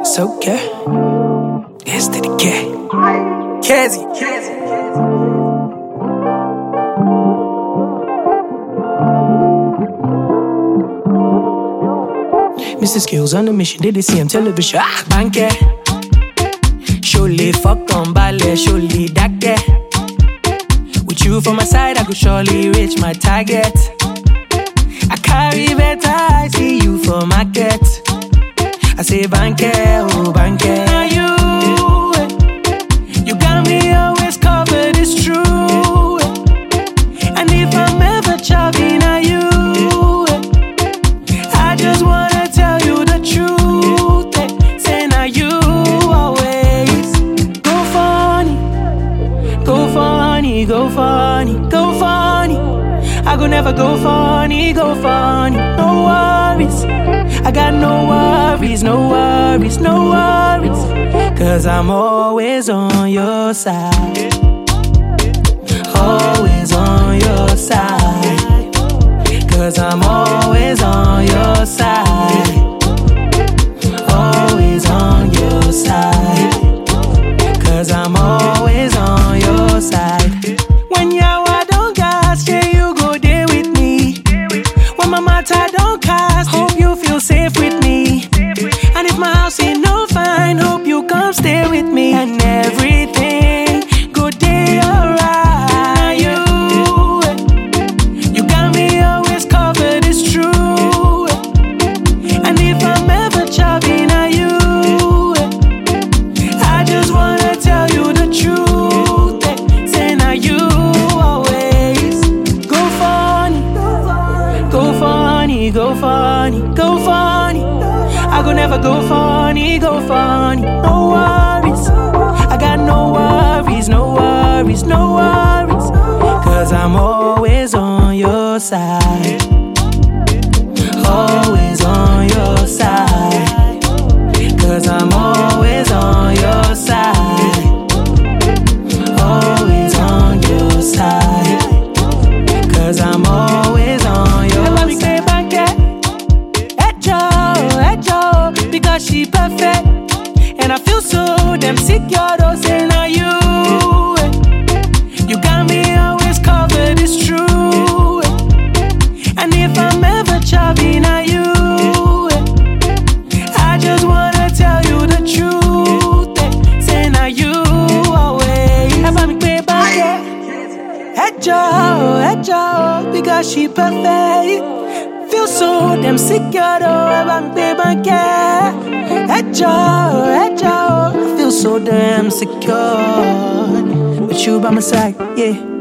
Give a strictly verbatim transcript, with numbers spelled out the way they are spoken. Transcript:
So que este de qué Kezi Mister Skills on the mission, did they see him television? Ah, banke Surely fuck on ballet, surely that get. With you for my side, I could surely reach my target. I carry better, I see you for market. I say banke, oh banke. Now you, you got me always covered, it's true. And if I'm ever chubby, now you, I just wanna tell you the truth. Say now you always go funny, go funny, go funny, go funny. I go never go funny, go funny. No worries, I got no worries, no worries, no worries. Cause I'm always on your side. Always on your side. Cause I'm always on your side. Always on your side. Cause I'm always on your side. When yawa don't gas, yeah, you go there with me. When my matter don't cast, hope you feel safe with me. And if my house ain't no fine, hope you come stay with me. And everything go day alright. You, you got me always covered, it's true. And if I'm ever chubby, now you, I just wanna tell you the truth. Say now you always go funny, go funny, go funny, go funny. I go never go funny, go funny. No worries, I got no worries, no worries, no worries. Cause I'm always on your side. Always on your side. Cause I'm always on your side. Always on your side. Cause I'm always on your side. Because she perfect. And I feel so damn secure, though, say now you. You got me always covered, it's true. And if I'm ever chubby, now you, I just wanna tell you the truth. Say now you always have me pay back, yeah. Hey Joe, hey Joe, because she perfect. Feel so damn secure, though, about me, baby, yeah. Hey Joe, hey Joe, I feel so damn secure with you by my side, yeah.